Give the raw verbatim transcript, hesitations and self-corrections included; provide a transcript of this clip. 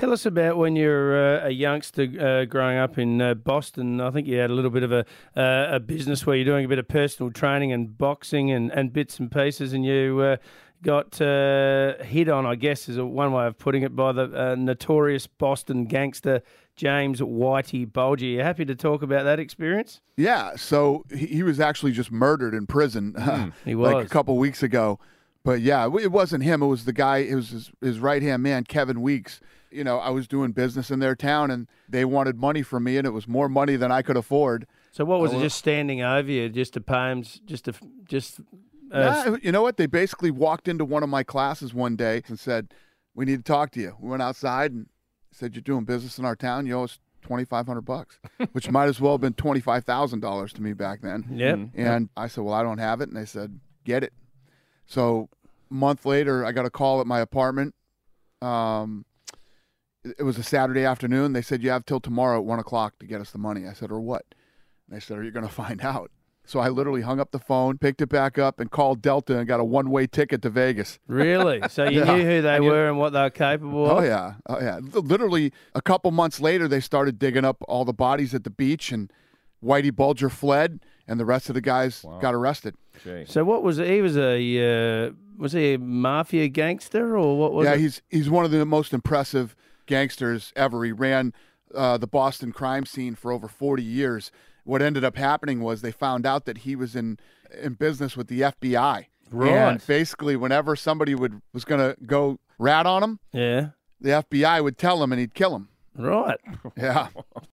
tell us about when you were uh, a youngster uh, growing up in uh, Boston. I think you had a little bit of a uh, a business where you're doing a bit of personal training and boxing and, and bits and pieces, and you uh, got uh, hit on, I guess is one way of putting it, by the uh, notorious Boston gangster James Whitey Bulger. You happy to talk about that experience? Yeah, so he, he was actually just murdered in prison Mm, he was. like a couple weeks ago. But yeah, it wasn't him. It was the guy, it was his, his right-hand man, Kevin Weeks. You know, I was doing business in their town, and they wanted money from me, and it was more money than I could afford. So what was Uh, it, just standing over you, just to pay him, just to, just... Uh, Nah, you know what? They basically walked into one of my classes one day and said, "We need to talk to you." We went outside and said, "You're doing business in our town. You owe us twenty-five hundred bucks," which might as well have been twenty-five thousand dollars to me back then. Yep. And I said, "Well, I don't have it." And they said, "Get it." So a month later, I got a call at my apartment. Um, it it was a Saturday afternoon. They said, "You have till tomorrow at one o'clock to get us the money." I said, "Or what?" And they said, "Are you going to find out?" So I literally hung up the phone, picked it back up, and called Delta and got a one-way ticket to Vegas. Really? So you Yeah. knew who they And you- were and what they were capable of? Oh, yeah. Oh, yeah. L- Literally, a couple months later, they started digging up all the bodies at the beach, and Whitey Bulger fled, and the rest of the guys got arrested. So what was it? He was a uh, was he a mafia gangster or what was yeah, it? he's he's one of the most impressive gangsters ever. He ran uh, the Boston crime scene for over forty years. What ended up happening was they found out that he was in in business with the F B I. Right. And basically, whenever somebody would was going to go rat on him, Yeah. the F B I would tell him, and he'd kill him. Right. Yeah.